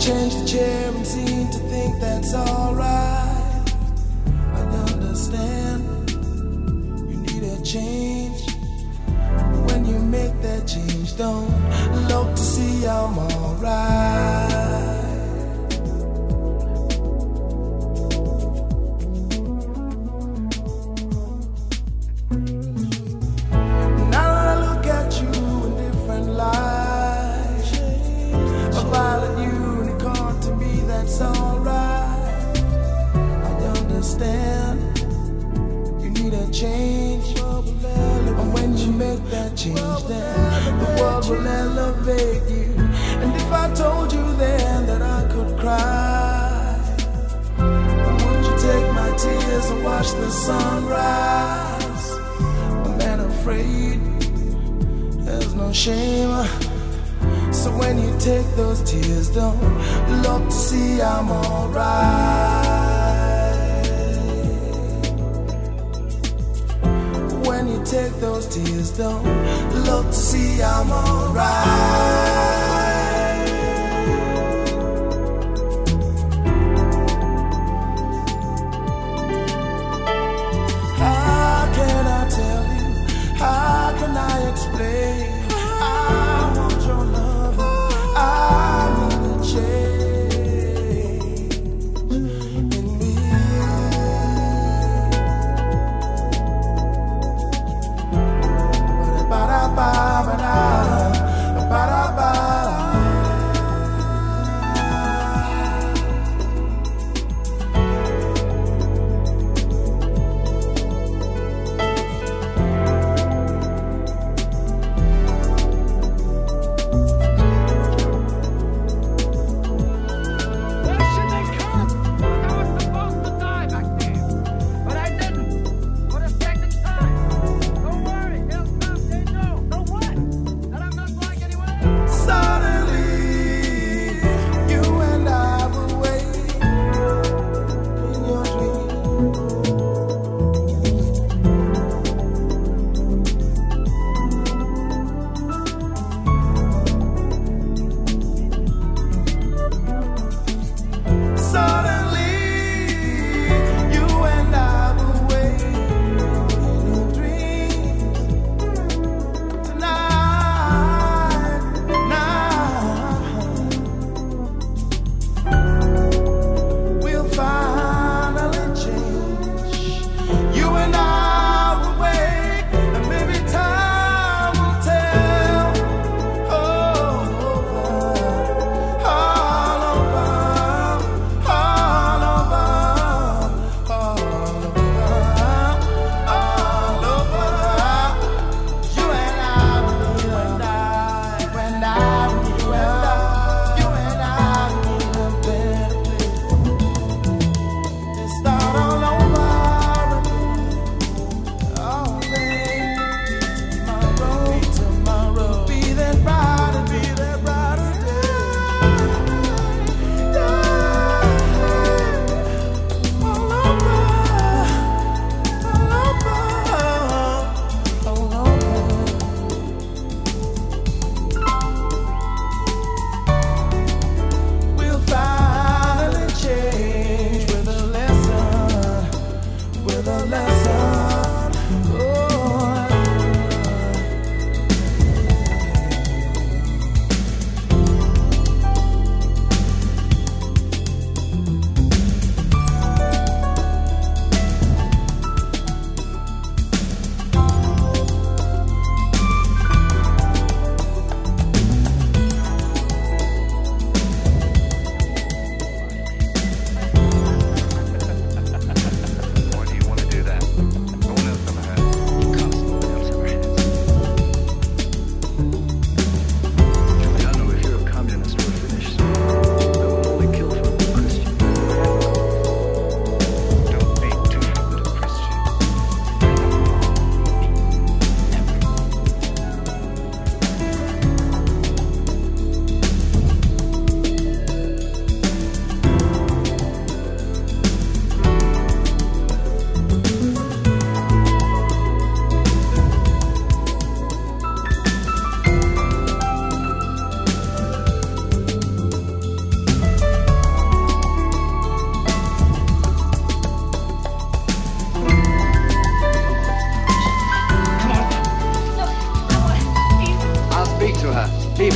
change the chair and seem to think that's alright. I understand you need a change. When you make that change, don't look to see I'm alright. Change, and when you make that change, then the world will elevate you. And if I told you then that I could cry, would you take my tears and watch the sunrise? I'm not afraid, there's no shame. So when you take those tears, don't look to see I'm alright. When you take those tears, don't look to see I'm alright. How can I tell you? How can I explain? I want your love. I need a change. Ba ba ba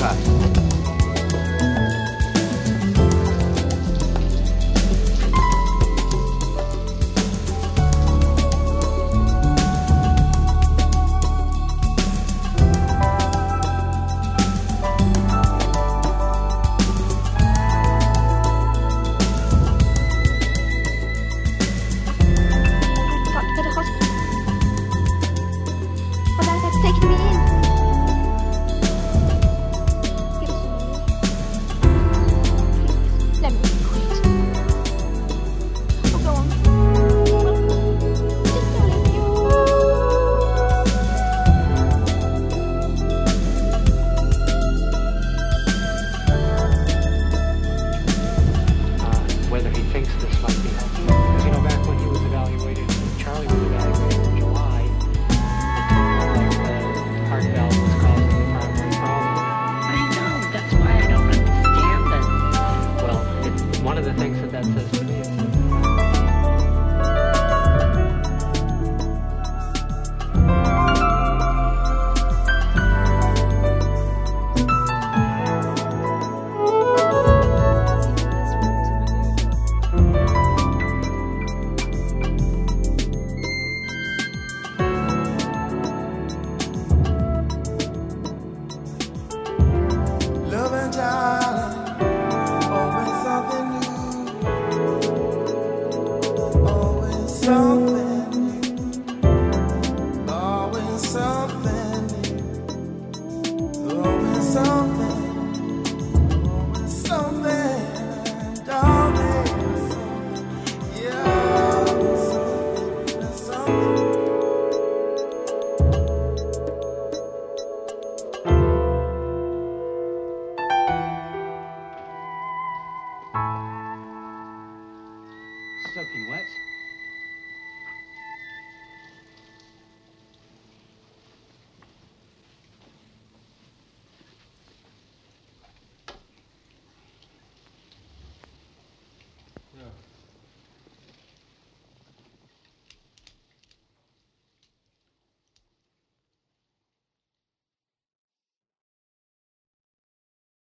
Bye.